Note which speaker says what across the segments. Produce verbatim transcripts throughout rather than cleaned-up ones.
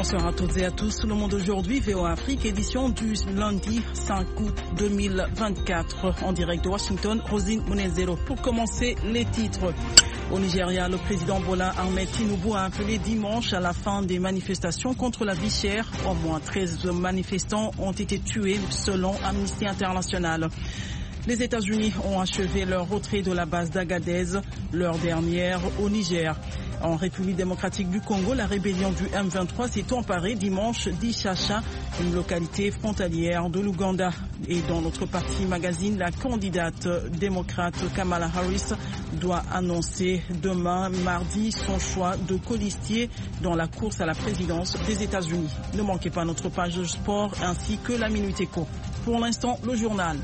Speaker 1: Bonsoir à toutes et à tous. Le Monde aujourd'hui, V O A Afrique, édition du lundi cinq août deux mille vingt-quatre. En direct de Washington, Rosine Munezero. Pour commencer, les titres. Au Nigeria, le président Bola Ahmed Tinubu a appelé dimanche à la fin des manifestations contre la vie chère. Au moins treize manifestants ont été tués selon Amnesty International. Les États-Unis ont achevé leur retrait de la base d'Agadez, leur dernière au Niger. En République démocratique du Congo, la rébellion du M vingt-trois s'est emparée dimanche d'Ishasha, une localité frontalière de l'Ouganda. Et dans notre partie magazine, la candidate démocrate Kamala Harris doit annoncer demain, mardi, son choix de colistier dans la course à la présidence des États-Unis. Ne manquez pas notre page de sport ainsi que la Minute Éco. Pour l'instant, le journal.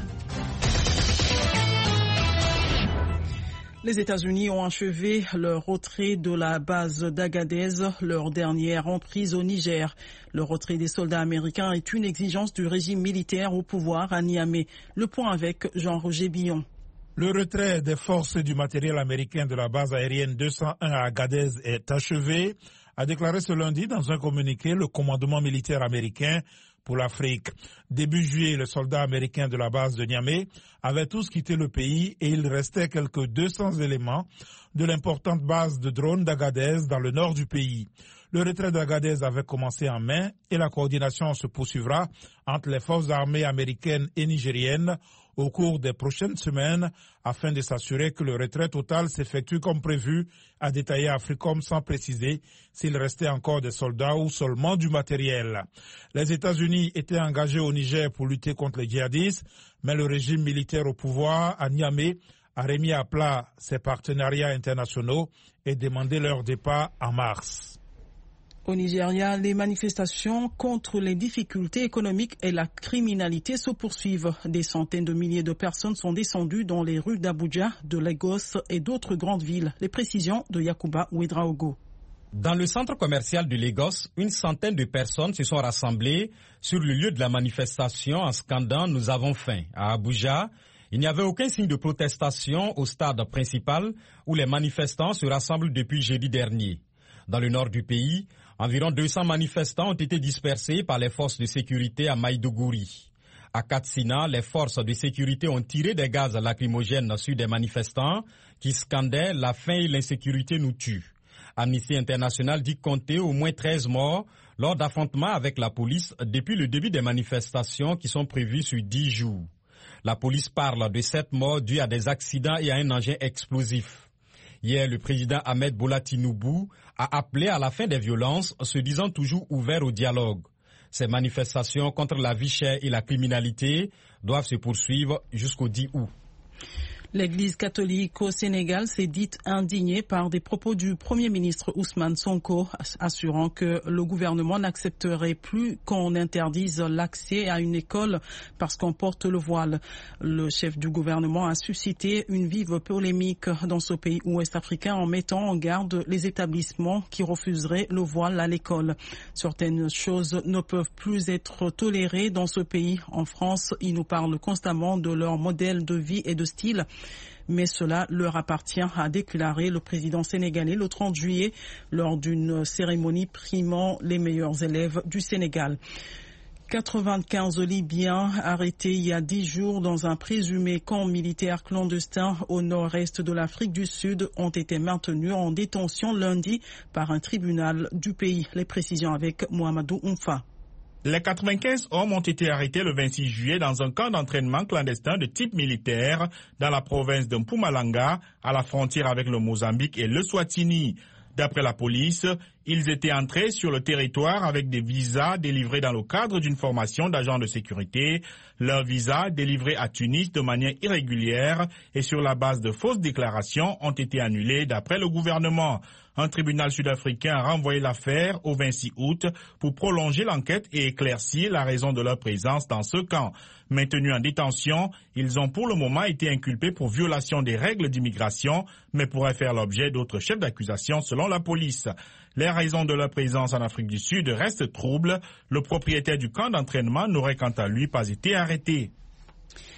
Speaker 1: Les États-Unis ont achevé leur retrait de la base d'Agadez, leur dernière emprise au Niger. Le retrait des soldats américains est une exigence du régime militaire au pouvoir à Niamey. Le point avec Jean-Roger Billon.
Speaker 2: Le retrait des forces et du matériel américain de la base aérienne deux cent un à Agadez est achevé, a déclaré ce lundi dans un communiqué le commandement militaire américain pour l'Afrique. Début juillet, les soldats américains de la base de Niamey avaient tous quitté le pays et il restait quelques deux cents éléments de l'importante base de drones d'Agadez dans le nord du pays. Le retrait d'Agadez avait commencé en mai et la coordination se poursuivra entre les forces armées américaines et nigériennes au cours des prochaines semaines afin de s'assurer que le retrait total s'effectue comme prévu, a détaillé Africom sans préciser s'il restait encore des soldats ou seulement du matériel. Les États-Unis étaient engagés au Niger pour lutter contre les djihadistes, mais le régime militaire au pouvoir à Niamey a remis à plat ses partenariats internationaux et demandé leur départ en mars.
Speaker 1: Au Nigeria, les manifestations contre les difficultés économiques et la criminalité se poursuivent. Des centaines de milliers de personnes sont descendues dans les rues d'Abuja, de Lagos et d'autres grandes villes. Les précisions de Yakuba Ouedraogo.
Speaker 3: Dans le centre commercial de Lagos, une centaine de personnes se sont rassemblées sur le lieu de la manifestation en scandant « Nous avons faim ». À Abuja, il n'y avait aucun signe de protestation au stade principal où les manifestants se rassemblent depuis jeudi dernier. Dans le nord du pays, environ deux cents manifestants ont été dispersés par les forces de sécurité à Maïdougouri. À Katsina, les forces de sécurité ont tiré des gaz lacrymogènes sur des manifestants qui scandaient « La faim et l'insécurité nous tuent ». Amnesty International dit compter au moins treize morts lors d'affrontements avec la police depuis le début des manifestations qui sont prévues sur dix jours. La police parle de sept morts dus à des accidents et à un engin explosif. Hier, le président Ahmed Bola Tinubu a appelé à la fin des violences, se disant toujours ouvert au dialogue. Ces manifestations contre la vie chère et la criminalité doivent se poursuivre jusqu'au dix août.
Speaker 1: L'Église catholique au Sénégal s'est dite indignée par des propos du Premier ministre Ousmane Sonko, assurant que le gouvernement n'accepterait plus qu'on interdise l'accès à une école parce qu'on porte le voile. Le chef du gouvernement a suscité une vive polémique dans ce pays ouest-africain en mettant en garde les établissements qui refuseraient le voile à l'école. Certaines choses ne peuvent plus être tolérées dans ce pays. En France, ils nous parlent constamment de leur modèle de vie et de style. Mais cela leur appartient, a déclaré le président sénégalais le trente juillet lors d'une cérémonie primant les meilleurs élèves du Sénégal. quatre-vingt-quinze Libyens arrêtés il y a dix jours dans un présumé camp militaire clandestin au nord-est de l'Afrique du Sud ont été maintenus en détention lundi par un tribunal du pays. Les précisions avec Mohamedou Oumfa.
Speaker 4: Les quatre-vingt-quinze hommes ont été arrêtés le vingt-six juillet dans un camp d'entraînement clandestin de type militaire dans la province de Mpumalanga, à la frontière avec le Mozambique et le Swatini. D'après la police, ils étaient entrés sur le territoire avec des visas délivrés dans le cadre d'une formation d'agents de sécurité. Leurs visas, délivrés à Tunis de manière irrégulière et sur la base de fausses déclarations, ont été annulés d'après le gouvernement. Un tribunal sud-africain a renvoyé l'affaire au vingt-six août pour prolonger l'enquête et éclaircir la raison de leur présence dans ce camp. Maintenus en détention, ils ont pour le moment été inculpés pour violation des règles d'immigration, mais pourraient faire l'objet d'autres chefs d'accusation selon la police. Les raisons de leur présence en Afrique du Sud restent troubles. Le propriétaire du camp d'entraînement n'aurait quant à lui pas été arrêté.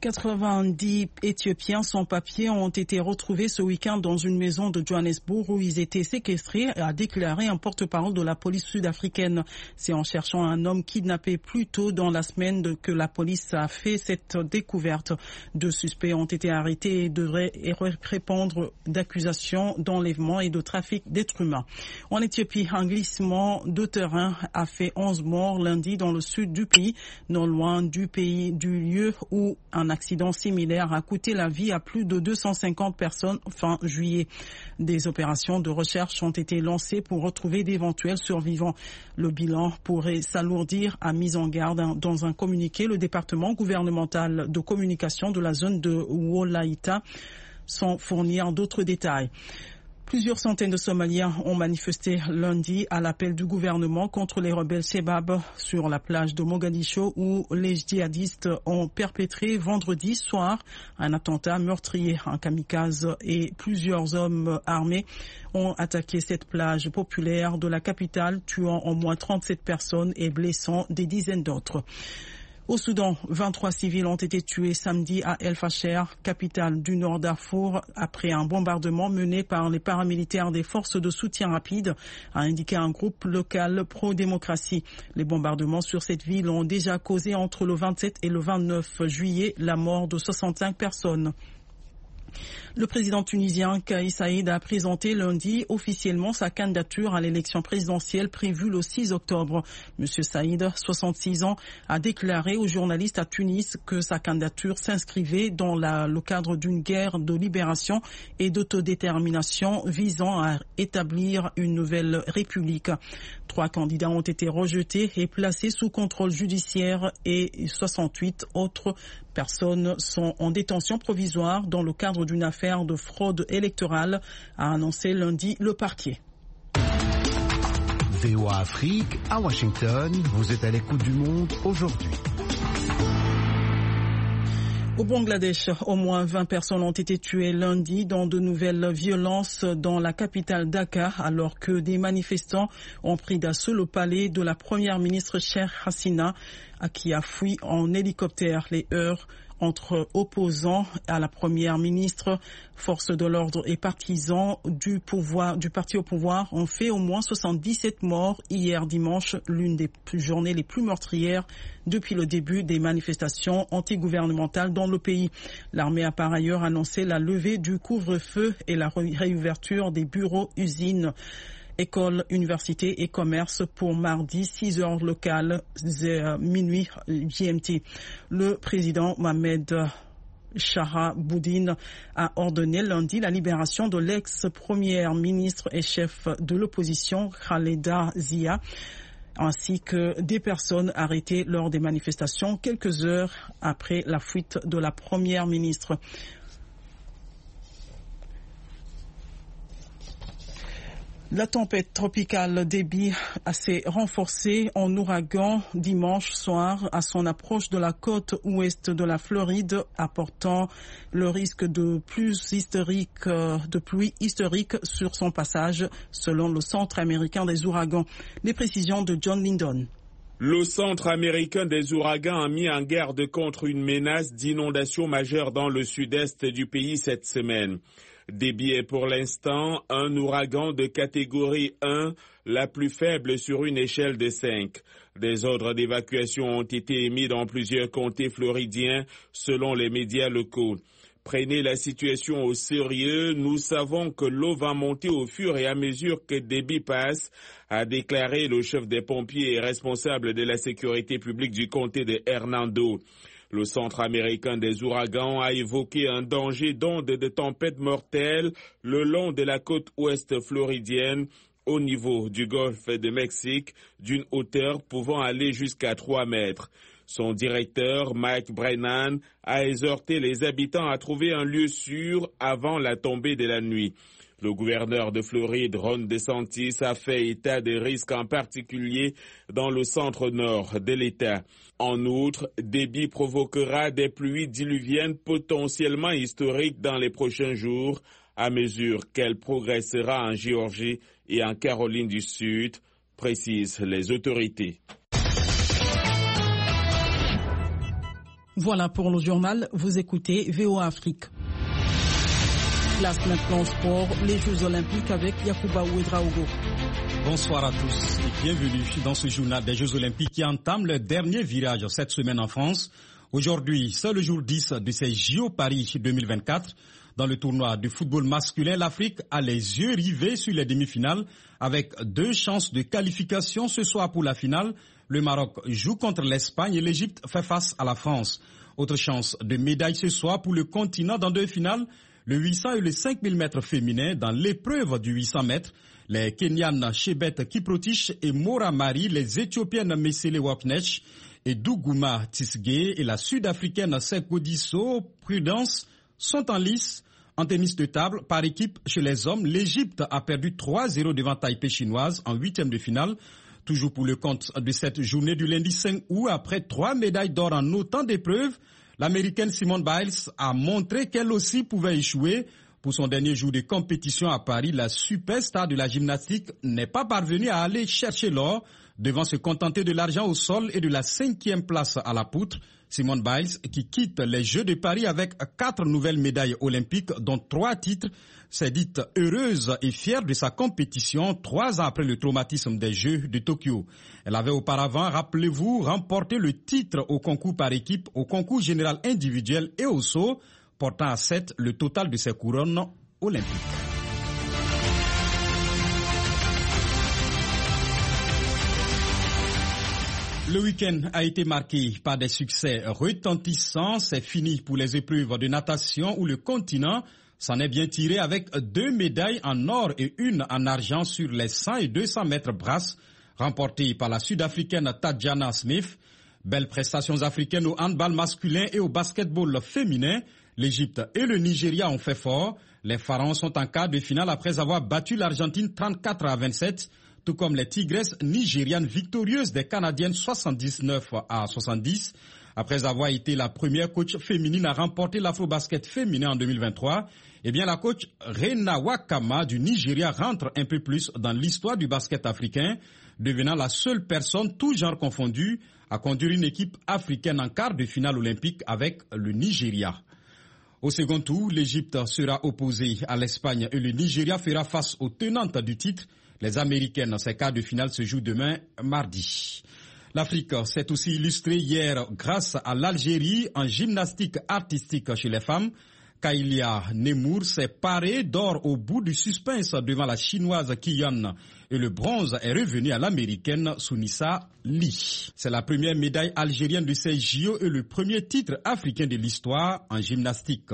Speaker 1: quatre-vingt-dix Éthiopiens sans papier ont été retrouvés ce week-end dans une maison de Johannesburg où ils étaient séquestrés, a déclaré un porte-parole de la police sud-africaine. C'est en cherchant un homme kidnappé plus tôt dans la semaine que la police a fait cette découverte. Deux suspects ont été arrêtés et devraient répondre d'accusations d'enlèvement et de trafic d'êtres humains. En Éthiopie, un glissement de terrain a fait onze morts lundi dans le sud du pays, non loin du pays du lieu où un accident similaire a coûté la vie à plus de deux cent cinquante personnes fin juillet. Des opérations de recherche ont été lancées pour retrouver d'éventuels survivants. Le bilan pourrait s'alourdir, a mis en garde dans un communiqué le département gouvernemental de communication de la zone de Wolaïta, sans fournir d'autres détails. Plusieurs centaines de Somaliens ont manifesté lundi à l'appel du gouvernement contre les rebelles Shebab sur la plage de Mogadiscio où les djihadistes ont perpétré vendredi soir un attentat meurtrier. Un kamikaze et plusieurs hommes armés ont attaqué cette plage populaire de la capitale, tuant au moins trente-sept personnes et blessant des dizaines d'autres. Au Soudan, vingt-trois civils ont été tués samedi à El Fasher, capitale du Nord Darfour, après un bombardement mené par les paramilitaires des forces de soutien rapide, a indiqué un groupe local pro-démocratie. Les bombardements sur cette ville ont déjà causé entre le vingt-sept et le vingt-neuf juillet la mort de soixante-cinq personnes. Le président tunisien Kais Saïed a présenté lundi officiellement sa candidature à l'élection présidentielle prévue le six octobre. Monsieur Saïed, soixante-six ans, a déclaré aux journalistes à Tunis que sa candidature s'inscrivait dans la, le cadre d'une guerre de libération et d'autodétermination visant à établir une nouvelle république. Trois candidats ont été rejetés et placés sous contrôle judiciaire et soixante-huit autres personnes sont en détention provisoire dans le cadre d'une affaire de fraude électorale, a annoncé lundi le parquet.
Speaker 5: V O A Afrique, à Washington, vous êtes à l'écoute du monde aujourd'hui.
Speaker 1: Au Bangladesh, au moins vingt personnes ont été tuées lundi dans de nouvelles violences dans la capitale Dhaka, alors que des manifestants ont pris d'assaut le palais de la première ministre Sheikh Hasina, qui a fui en hélicoptère. Les heurts entre opposants à la première ministre, forces de l'ordre et partisans du pouvoir, du parti au pouvoir ont fait au moins soixante-dix-sept morts hier dimanche, l'une des journées les plus meurtrières depuis le début des manifestations antigouvernementales dans le pays. L'armée a par ailleurs annoncé la levée du couvre-feu et la réouverture des bureaux, usines, écoles, universités et commerces pour mardi six heures locales, minuit G M T. Le président Mohamed Shahabuddin a ordonné lundi la libération de l'ex-première ministre et chef de l'opposition Khaleda Zia, ainsi que des personnes arrêtées lors des manifestations quelques heures après la fuite de la première ministre. La tempête tropicale Debby s'est renforcée en ouragan dimanche soir à son approche de la côte ouest de la Floride, apportant le risque de pluie historique, de pluie historique sur son passage, selon le Centre américain des ouragans. Les précisions de John Lindon.
Speaker 6: Le Centre américain des ouragans a mis en garde contre une menace d'inondation majeure dans le sud-est du pays cette semaine. Debby est pour l'instant un ouragan de catégorie un, la plus faible sur une échelle de cinq. Des ordres d'évacuation ont été émis dans plusieurs comtés floridiens selon les médias locaux. Prenez la situation au sérieux, nous savons que l'eau va monter au fur et à mesure que Debby passe, a déclaré le chef des pompiers et responsable de la sécurité publique du comté de Hernando. Le Centre américain des ouragans a évoqué un danger d'ondes de tempêtes mortelles le long de la côte ouest floridienne au niveau du golfe de Mexique, d'une hauteur pouvant aller jusqu'à trois mètres. Son directeur, Mike Brennan, a exhorté les habitants à trouver un lieu sûr avant la tombée de la nuit. Le gouverneur de Floride, Ron DeSantis, a fait état des risques en particulier dans le centre-nord de l'État. En outre, Debby provoquera des pluies diluviennes potentiellement historiques dans les prochains jours, à mesure qu'elle progressera en Géorgie et en Caroline du Sud, précisent les autorités.
Speaker 1: Voilà pour le journal, vous écoutez V O A Afrique. Place maintenant au sport, les Jeux Olympiques avec Yacouba Ouedraogo.
Speaker 3: Bonsoir à tous et bienvenue dans ce journal des Jeux Olympiques qui entame le dernier virage cette semaine en France. Aujourd'hui, c'est le jour dix de ces J O Paris deux mille vingt-quatre. Dans le tournoi de football masculin, l'Afrique a les yeux rivés sur les demi-finales avec deux chances de qualification ce soir pour la finale. Le Maroc joue contre l'Espagne et l'Égypte fait face à la France. Autre chance de médaille ce soir pour le continent dans deux finales, le huit cents et le cinq mille mètres féminin dans l'épreuve du huit cents mètres. Les Kenyanes Chebet Kiprotich et Mora Mari, les Éthiopiennes Mesele Wapnech et Dougouma Tisge et la Sud-Africaine Sekodiso Prudence sont en lice. En tennis de table, par équipe chez les hommes, l'Égypte a perdu trois zéro devant Taipei chinoise en huitième de finale. Toujours pour le compte de cette journée du lundi cinq août, après trois médailles d'or en autant d'épreuves, l'Américaine Simone Biles a montré qu'elle aussi pouvait échouer. Pour son dernier jour de compétition à Paris, la superstar de la gymnastique n'est pas parvenue à aller chercher l'or, devant se contenter de l'argent au sol et de la cinquième place à la poutre. Simone Biles, qui quitte les Jeux de Paris avec quatre nouvelles médailles olympiques, dont trois titres, s'est dite heureuse et fière de sa compétition trois ans après le traumatisme des Jeux de Tokyo. Elle avait auparavant, rappelez-vous, remporté le titre au concours par équipe, au concours général individuel et au saut, portant à sept le total de ses couronnes olympiques. Le week-end a été marqué par des succès retentissants. C'est fini pour les épreuves de natation où le continent s'en est bien tiré avec deux médailles en or et une en argent sur les cent et deux cents mètres brasses remportées par la Sud-Africaine Tadjana Smith. Belles prestations africaines au handball masculin et au basketball féminin. L'Égypte et le Nigeria ont fait fort. Les Pharaons sont en quart de finale après avoir battu l'Argentine trente-quatre à vingt-sept. Tout comme les Tigresses nigérianes victorieuses des Canadiennes soixante-dix-neuf à soixante-dix. Après avoir été la première coach féminine à remporter l'Afro-Basket féminin en deux mille vingt-trois, eh bien la coach Rena Wakama du Nigeria rentre un peu plus dans l'histoire du basket africain, devenant la seule personne, tout genre confondu, à conduire une équipe africaine en quart de finale olympique avec le Nigeria. Au second tour, l'Égypte sera opposée à l'Espagne et le Nigeria fera face aux tenantes du titre. Les Américaines, ces quarts de finale se jouent demain, mardi. L'Afrique s'est aussi illustrée hier grâce à l'Algérie en gymnastique artistique chez les femmes. Kailia Nemour s'est parée d'or au bout du suspense devant la chinoise Qian et le bronze est revenu à l'américaine Sounissa Lee. C'est la première médaille algérienne de ces J O et le premier titre africain de l'histoire en gymnastique.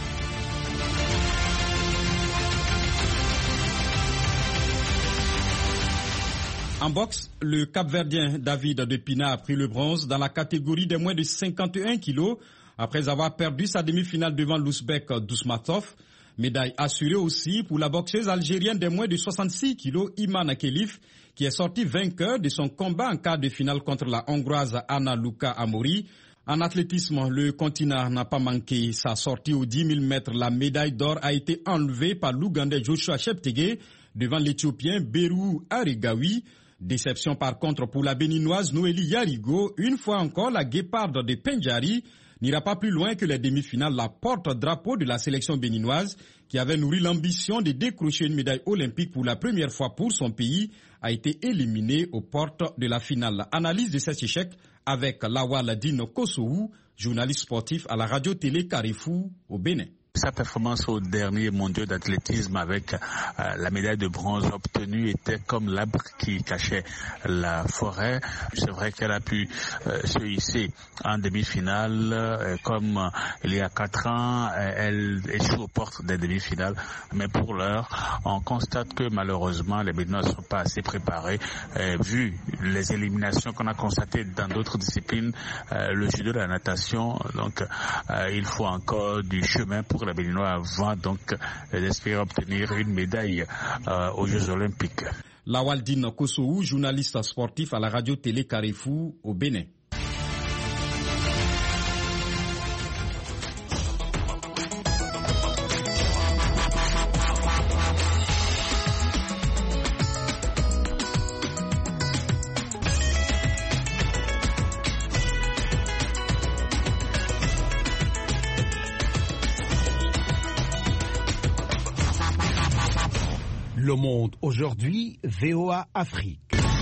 Speaker 3: En boxe, le Cap-Verdien David de Pina a pris le bronze dans la catégorie des moins de cinquante et un kilos après avoir perdu sa demi-finale devant l'Ouzbek Dousmatov. Médaille assurée aussi pour la boxeuse algérienne des moins de soixante-six kilos Iman Khelif qui est sortie vainqueur de son combat en quart de finale contre la Hongroise Anna Luka Amori. En athlétisme, le continent n'a pas manqué sa sortie aux dix mille mètres. La médaille d'or a été enlevée par l'Ougandais Joshua Cheptegei devant l'Éthiopien Beru Aregawi. Déception par contre pour la béninoise Noélie Yarigo. Une fois encore, la guéparde de Pendjari n'ira pas plus loin que les demi-finales. La porte-drapeau de la sélection béninoise, qui avait nourri l'ambition de décrocher une médaille olympique pour la première fois pour son pays, a été éliminée aux portes de la finale. Analyse de cet échec avec Lawal Dino Kosou, journaliste sportif à la radio-télé Carrefour au Bénin.
Speaker 7: Sa performance au dernier mondiaux d'athlétisme avec euh, la médaille de bronze obtenue était comme l'arbre qui cachait la forêt. C'est vrai qu'elle a pu euh, se hisser en demi-finale. Euh, comme euh, il y a quatre ans, euh, elle échoue aux portes des demi-finales. Mais pour l'heure, on constate que malheureusement, les Béninois ne sont pas assez préparés. Euh, vu les éliminations qu'on a constatées dans d'autres disciplines, euh, le judo, la natation, donc euh, il faut encore du chemin pour les Béninois avant donc d'espérer obtenir une médaille euh, aux Jeux Olympiques.
Speaker 3: Lawaldine Kosou, journaliste sportif à la radio-télé Carrefour au Bénin.
Speaker 5: Le Monde aujourd'hui, V O A Afrique.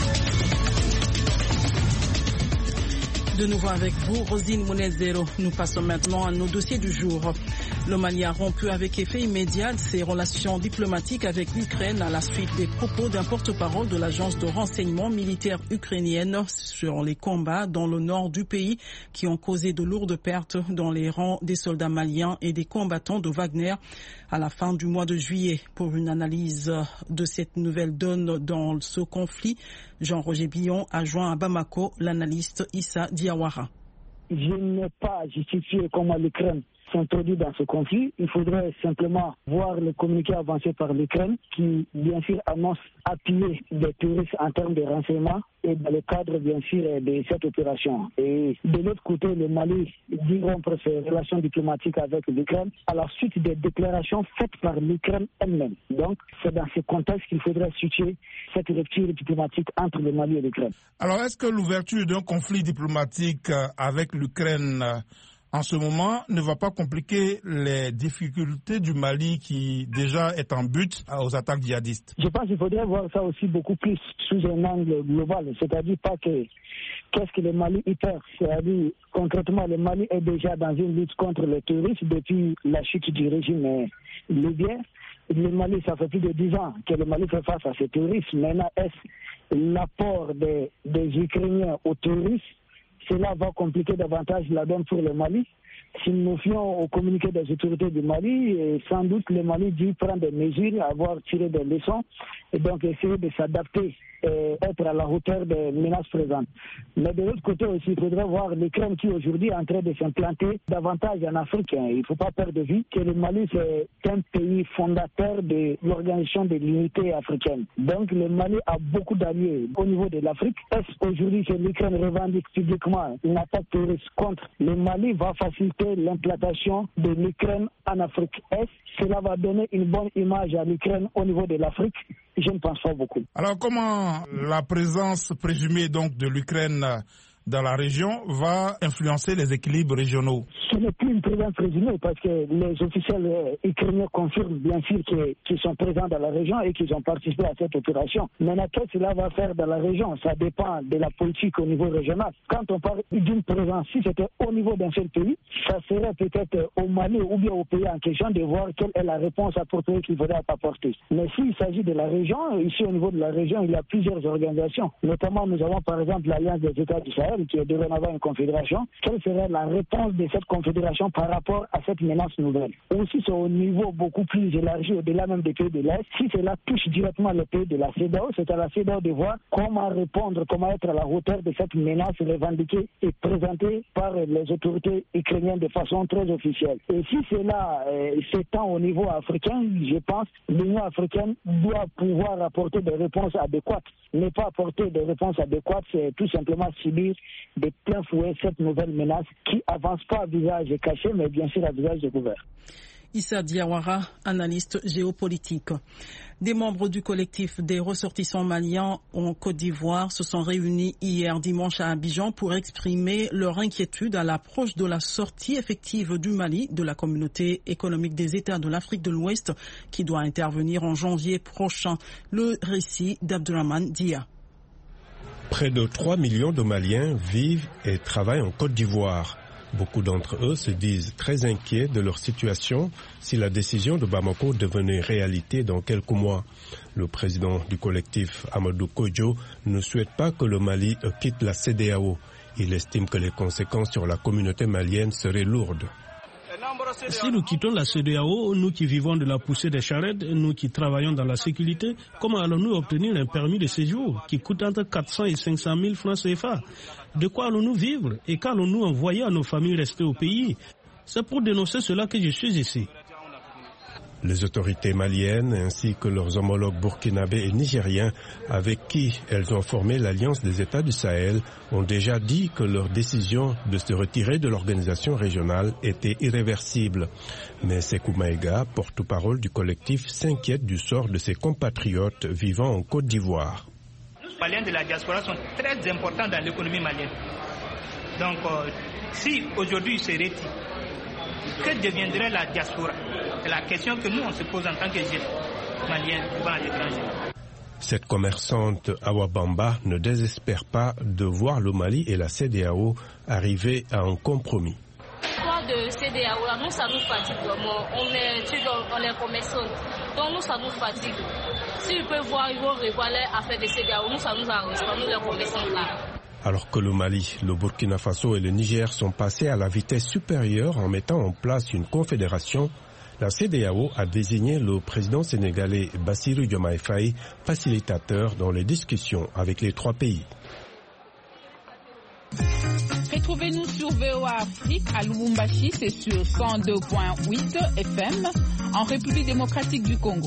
Speaker 1: De nouveau avec vous, Rosine Mounezero. Nous passons maintenant à nos dossiers du jour. Le Mali a rompu avec effet immédiat ses relations diplomatiques avec l'Ukraine à la suite des propos d'un porte-parole de l'agence de renseignement militaire ukrainienne sur les combats dans le nord du pays qui ont causé de lourdes pertes dans les rangs des soldats maliens et des combattants de Wagner à la fin du mois de juillet. Pour une analyse de cette nouvelle donne dans ce conflit, Jean-Roger Billon a joint à Bamako l'analyste Issa Diawara.
Speaker 8: Je n'ai pas justifié comment l'Ukraine s'introduit dans ce conflit. Il faudrait simplement voir le communiqué avancé par l'Ukraine qui, bien sûr, annonce appuyer des terroristes en termes de renseignement et dans le cadre, bien sûr, de cette opération. Et de l'autre côté, le Mali dit rompre ses relations diplomatiques avec l'Ukraine à la suite des déclarations faites par l'Ukraine elle-même. Donc, c'est dans ce contexte qu'il faudrait situer cette rupture diplomatique entre le Mali et l'Ukraine.
Speaker 2: Alors, est-ce que l'ouverture d'un conflit diplomatique avec l'Ukraine en ce moment ne va pas compliquer les difficultés du Mali qui déjà est en but aux attaques djihadistes?
Speaker 8: Je pense qu'il faudrait voir ça aussi beaucoup plus sous un angle global, c'est-à-dire pas que qu'est-ce que le Mali y perd, c'est-à-dire concrètement le Mali est déjà dans une lutte contre le terrorisme depuis la chute du régime libyen. Le Mali, ça fait plus de dix ans que le Mali fait face à ce terrorisme. Maintenant, est-ce l'apport des, des Ukrainiens au terrorisme? Cela va compliquer davantage la donne pour le Mali. Si nous fions au communiqué des autorités du Mali, et sans doute le Mali dit prendre des mesures, avoir tiré des leçons et donc essayer de s'adapter et être à la hauteur des menaces présentes. Mais de l'autre côté aussi, il faudrait voir l'Ukraine qui aujourd'hui est en train de s'implanter davantage en Afrique. Il ne faut pas perdre de vue que le Mali c'est un pays fondateur de l'organisation de l'unité africaine. Donc le Mali a beaucoup d'alliés au niveau de l'Afrique. Est-ce qu'aujourd'hui que l'Ukraine revendique publiquement une attaque terroriste contre le Mali va faciliter l'implantation de l'Ukraine en Afrique? Est-ce que cela va donner une bonne image à l'Ukraine au niveau de l'Afrique? Je ne pense pas beaucoup.
Speaker 2: Alors comment la présence présumée donc de l'Ukraine dans la région va influencer les équilibres régionaux?
Speaker 8: Ce n'est plus une présence présumée parce que les officiels ukrainiens confirment bien sûr qu'ils sont présents dans la région et qu'ils ont participé à cette opération. Maintenant, qu'est-ce que cela va faire dans la région? Ça dépend de la politique au niveau régional. Quand on parle d'une présence, si c'était au niveau d'un seul pays, ça serait peut-être au Mali ou bien au pays en question de voir quelle est la réponse appropriée qu'il faudrait apporter. Mais s'il s'agit de la région, ici au niveau de la région, il y a plusieurs organisations. Notamment, nous avons par exemple l'Alliance des États du Sahel qui est dorénavant une confédération. Quelle serait la réponse de cette confédération par rapport à cette menace nouvelle? Aussi, c'est au niveau beaucoup plus élargi, au-delà même des pays de l'Est. Si cela touche directement les pays de la CEDEAO, c'est à la CEDEAO de voir comment répondre, comment être à la hauteur de cette menace revendiquée et présentée par les autorités ukrainiennes de façon très officielle. Et si cela euh, s'étend au niveau africain, je pense que l'Union africaine doit pouvoir apporter des réponses adéquates. Ne pas apporter des réponses adéquates, c'est tout simplement subir de plein fouet cette nouvelle menace qui avance pas à visage caché, mais bien sûr à visage découvert.
Speaker 1: Issa Diawara, analyste géopolitique. Des membres du collectif des ressortissants maliens en Côte d'Ivoire se sont réunis hier dimanche à Abidjan pour exprimer leur inquiétude à l'approche de la sortie effective du Mali de la communauté économique des États de l'Afrique de l'Ouest qui doit intervenir en janvier prochain. Le récit d'Abdourahmane Dia.
Speaker 9: Près de trois millions de Maliens vivent et travaillent en Côte d'Ivoire. Beaucoup d'entre eux se disent très inquiets de leur situation si la décision de Bamako devenait réalité dans quelques mois. Le président du collectif, Amadou Kodjo, ne souhaite pas que le Mali quitte la CEDEAO. Il estime que les conséquences sur la communauté malienne seraient lourdes.
Speaker 10: Si nous quittons la CEDEAO, nous qui vivons de la poussée des charrettes, nous qui travaillons dans la sécurité, comment allons-nous obtenir un permis de séjour qui coûte entre quatre cents et cinq cent mille francs C F A? De quoi allons-nous vivre et qu'allons-nous envoyer à nos familles restées au pays? C'est pour dénoncer cela que je suis ici.
Speaker 9: Les autorités maliennes ainsi que leurs homologues burkinabés et nigériens avec qui elles ont formé l'Alliance des États du Sahel ont déjà dit que leur décision de se retirer de l'organisation régionale était irréversible. Mais Sékou Maïga, porte-parole du collectif, s'inquiète du sort de ses compatriotes vivant en Côte d'Ivoire.
Speaker 11: Les Maliens de la diaspora sont très importants dans l'économie malienne. Donc, euh, si aujourd'hui c'est retire, que deviendrait la diaspora? C'est la question que nous, on se pose en tant que jeunes. maliens vivant à l'étranger.
Speaker 9: Cette commerçante Awa Bamba ne désespère pas de voir le Mali et la C E D E A O arriver à un compromis.
Speaker 12: L'histoire de C E D E A O, nous, ça nous fatigue vraiment. On est, tu vois, on est commerçants, donc nous, ça nous fatigue. S'ils peuvent voir, ils vont revoir les affaires de C E D E A O, nous, ça nous arrange pas, nous, les commerçants là. Alors que le Mali, le Burkina Faso et le Niger sont passés à la vitesse supérieure en mettant en place une confédération, la C E D E A O a désigné le président sénégalais Bassirou Diomaye Faye facilitateur dans les discussions avec les trois pays.
Speaker 13: Retrouvez-nous sur V O A Afrique à Lubumbashi, c'est sur cent deux virgule huit F M, en République démocratique du Congo.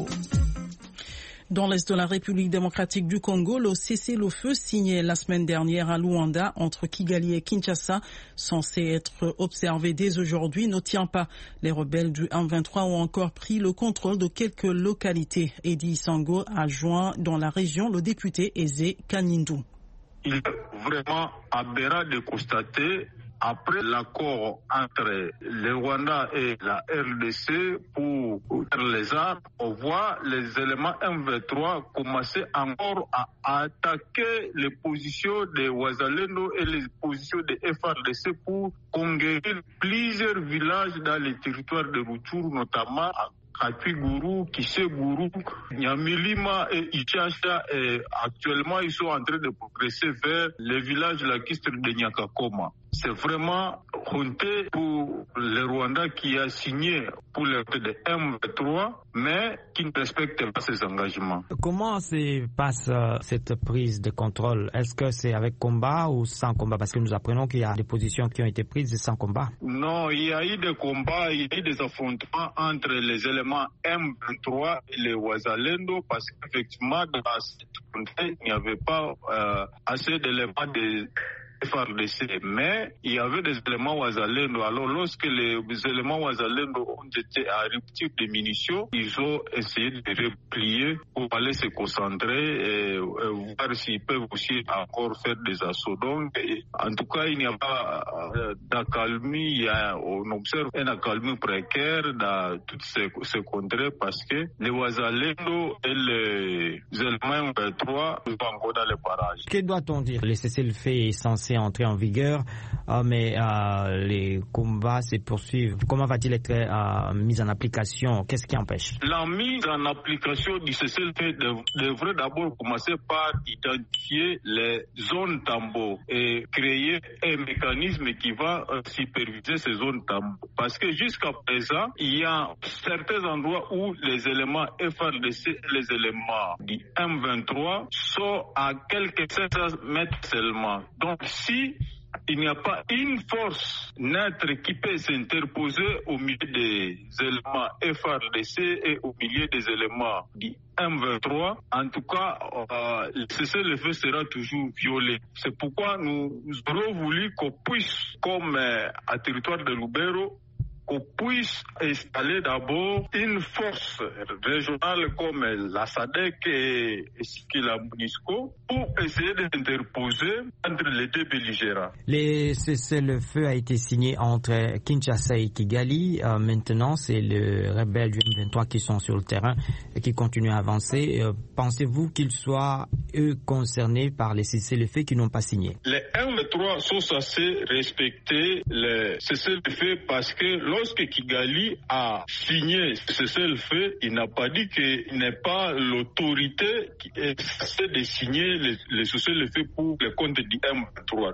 Speaker 1: Dans l'est de la République démocratique du Congo, le cessez-le-feu signé la semaine dernière à Luanda entre Kigali et Kinshasa, censé être observé dès aujourd'hui, ne tient pas. Les rebelles du M vingt-trois ont encore pris le contrôle de quelques localités. Edi Sango a joint dans la région le député Eze Kanyindu.
Speaker 14: Il est vraiment aberrant de constater, après l'accord entre le Rwanda et la R D C pour les armes, on voit les éléments M vingt-trois commencer encore à attaquer les positions de Wazalendo et les positions de F R D C pour conquérir plusieurs villages dans les territoires de Rutshuru, notamment à Katwiguru, Kiseguru, Nyamilima et Ichacha. Et actuellement, ils sont en train de progresser vers le village lacustre de Nyakakoma. C'est vraiment honteux pour le Rwanda qui a signé pour le de M vingt-trois, mais qui ne respecte pas ses engagements.
Speaker 15: Comment se passe euh, cette prise de contrôle? Est-ce que c'est avec combat ou sans combat? Parce que nous apprenons qu'il y a des positions qui ont été prises sans combat.
Speaker 14: Non, il y a eu des combats, il y a eu des affrontements entre les éléments M vingt-trois et les Wazalendo, parce qu'effectivement, dans cette contrée, il n'y avait pas euh, assez d'éléments de F R D C, mais il y avait des éléments Wazalendo. Alors lorsque les éléments Wazalendo ont été à rupture de munitions, ils ont essayé de replier pour aller se concentrer et, et voir s'ils peuvent aussi encore faire des assauts. Donc, et, en tout cas, il n'y a pas euh, d'accalmie, il y a, on observe un accalmie précaire dans toutes ces, ces contrées parce que les Wazalendo et les éléments vingt-trois sont encore dans les parages.
Speaker 15: Que doit-on dire? Le cessez-le-feu est censé entrer en vigueur, euh, mais euh, les combats se poursuivent. Comment va-t-il être euh, mis en application? Qu'est-ce qui empêche?
Speaker 14: La mise en application du cessez-le-feu devrait d'abord commencer par identifier les zones tambours et créer un mécanisme qui va euh, superviser ces zones tambours. Parce que jusqu'à présent, il y a certains endroits où les éléments F R D C et les éléments du M vingt-trois sont à quelques sept cents mètres seulement. Donc, si il n'y a pas une force neutre qui peut s'interposer au milieu des éléments F R D C et au milieu des éléments du M vingt-trois, en tout cas, euh, le cessez-le-feu sera toujours violé. C'est pourquoi nous aurons voulu qu'on puisse, comme euh, à territoire de Lubero, qu'on puisse installer d'abord une force régionale comme la S A D C et, et la MONUSCO pour essayer d'interposer entre les deux belligérants.
Speaker 15: Le cessez-le-feu a été signé entre Kinshasa et Kigali. Euh, maintenant, c'est les rebelles du M vingt-trois qui sont sur le terrain et qui continuent à avancer. Euh, pensez-vous qu'ils soient, eux, concernés par les cessez-le-feu qui n'ont pas signé?
Speaker 14: Les M vingt-trois sont censés respecter le cessez-le-feu parce que lorsque Kigali a signé ce cessez-le-feu, il n'a pas dit qu'il n'est pas l'autorité qui est censée de signer le, le cessez-le-feu pour le compte du M vingt-trois.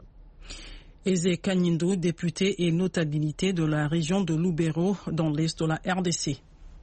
Speaker 1: Eze Kanyindu, député et notabilité de la région de Lubero dans l'est de la R D C.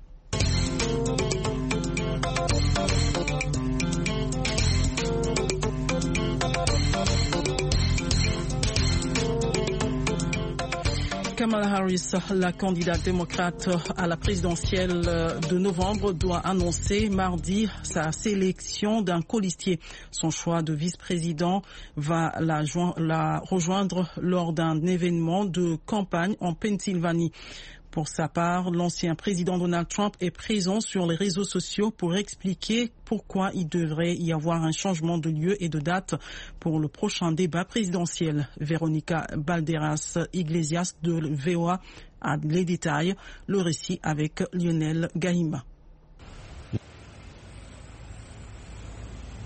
Speaker 1: Kamala Harris, la candidate démocrate à la présidentielle de novembre, doit annoncer mardi sa sélection d'un colistier. Son choix de vice-président va la, la rejoindre lors d'un événement de campagne en Pennsylvanie. Pour sa part, l'ancien président Donald Trump est présent sur les réseaux sociaux pour expliquer pourquoi il devrait y avoir un changement de lieu et de date pour le prochain débat présidentiel. Véronica Balderas Iglesias de V O A a les détails, le récit avec Lionel Gahima.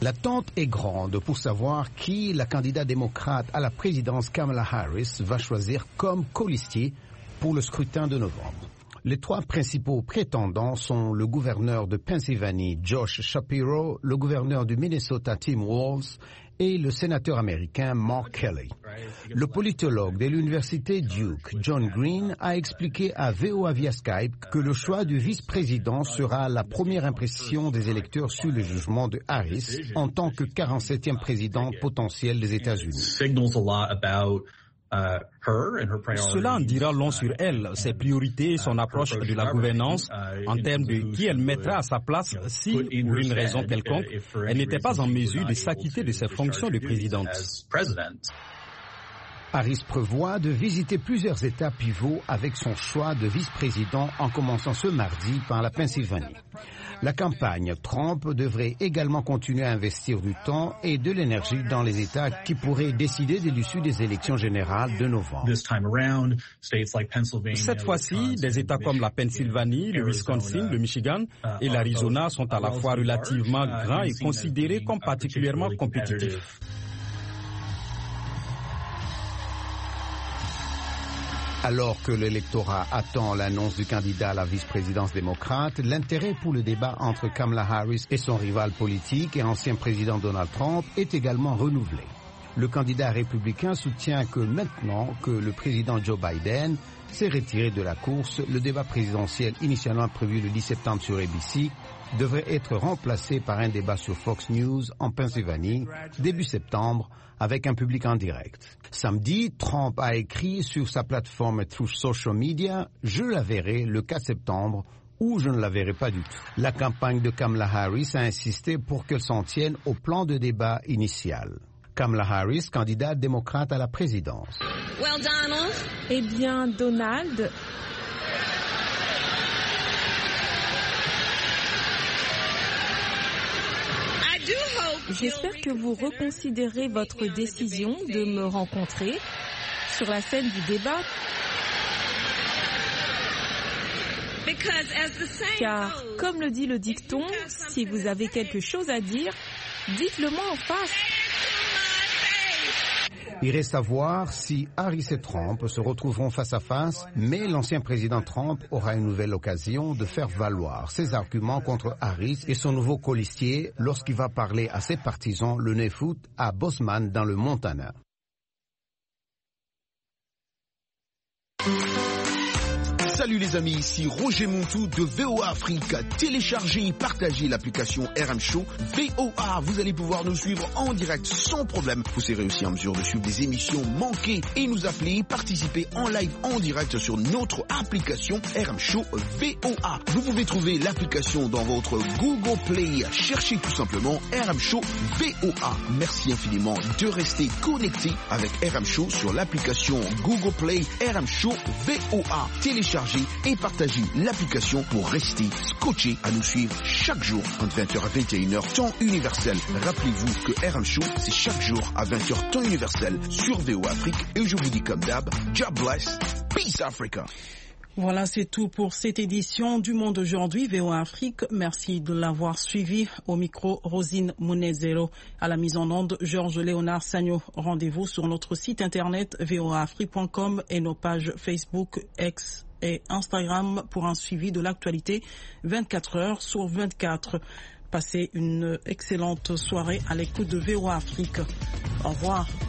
Speaker 5: L'attente est grande pour savoir qui la candidate démocrate à la présidence Kamala Harris va choisir comme colistier pour le scrutin de novembre. Les trois principaux prétendants sont le gouverneur de Pennsylvanie, Josh Shapiro, le gouverneur du Minnesota, Tim Walz, et le sénateur américain Mark Kelly. Le politologue de l'université Duke, John Green, a expliqué à V O A via Skype que le choix du vice-président sera la première impression des électeurs sur le jugement de Harris en tant que quarante-septième président potentiel des États-Unis.
Speaker 3: Cela en dira long sur elle, ses priorités et son approche de la gouvernance en termes de qui elle mettra à sa place si, pour une raison quelconque, elle n'était pas en mesure de s'acquitter de ses fonctions de présidente.
Speaker 5: Harris prévoit de visiter plusieurs États pivots avec son choix de vice-président en commençant ce mardi par la Pennsylvanie. La campagne Trump devrait également continuer à investir du temps et de l'énergie dans les États qui pourraient décider de l'issue des élections générales de novembre.
Speaker 3: Cette fois-ci, des États comme la Pennsylvanie, le Wisconsin, le Michigan et l'Arizona sont à la fois relativement grands et considérés comme particulièrement compétitifs.
Speaker 5: Alors que l'électorat attend l'annonce du candidat à la vice-présidence démocrate, l'intérêt pour le débat entre Kamala Harris et son rival politique et ancien président Donald Trump est également renouvelé. Le candidat républicain soutient que maintenant que le président Joe Biden s'est retiré de la course, le débat présidentiel initialement prévu le dix septembre sur A B C devrait être remplacé par un débat sur Fox News en Pennsylvanie début septembre avec un public en direct. Samedi, Trump a écrit sur sa plateforme Truth Social Media « Je la verrai le quatre septembre » ou « Je ne la verrai pas du tout ». La campagne de Kamala Harris a insisté pour qu'elle s'en tienne au plan de débat initial. Kamala Harris, candidate démocrate à la présidence.
Speaker 16: Well, Donald. Eh bien, Donald... J'espère que vous reconsidérez votre décision de me rencontrer sur la scène du débat. Car, comme le dit le dicton, si vous avez quelque chose à dire, dites-le-moi en face.
Speaker 5: Il reste à voir si Harris et Trump se retrouveront face à face, mais l'ancien président Trump aura une nouvelle occasion de faire valoir ses arguments contre Harris et son nouveau colistier lorsqu'il va parler à ses partisans le neuf août à Bozeman dans le Montana.
Speaker 17: Salut les amis, ici Roger Montou de V O A Afrique. Téléchargez et partagez l'application R M Show V O A. Vous allez pouvoir nous suivre en direct sans problème. Vous serez aussi en mesure de suivre des émissions manquées et nous appeler, participer en live en direct sur notre application R M Show V O A. Vous pouvez trouver l'application dans votre Google Play. Cherchez tout simplement R M Show V O A. Merci infiniment de rester connecté avec R M Show sur l'application Google Play R M Show V O A. Téléchargez et partagez l'application pour rester scotché à nous suivre chaque jour entre vingt heures à vingt et une heures temps universel. Rappelez-vous que R M Show c'est chaque jour à vingt heures temps universel sur V O A Afrique et je vous dis comme d'hab, God bless, peace Africa.
Speaker 1: Voilà, c'est tout pour cette édition du Monde aujourd'hui, V O A Afrique. Merci de l'avoir suivi. Au micro, Rosine Mounezero. À la mise en onde, Georges Léonard Sagno. Rendez-vous sur notre site internet v o a afrique point com et nos pages Facebook, X et Instagram pour un suivi de l'actualité vingt-quatre heures sur vingt-quatre. Passez une excellente soirée à l'écoute de V O A Afrique. Au revoir.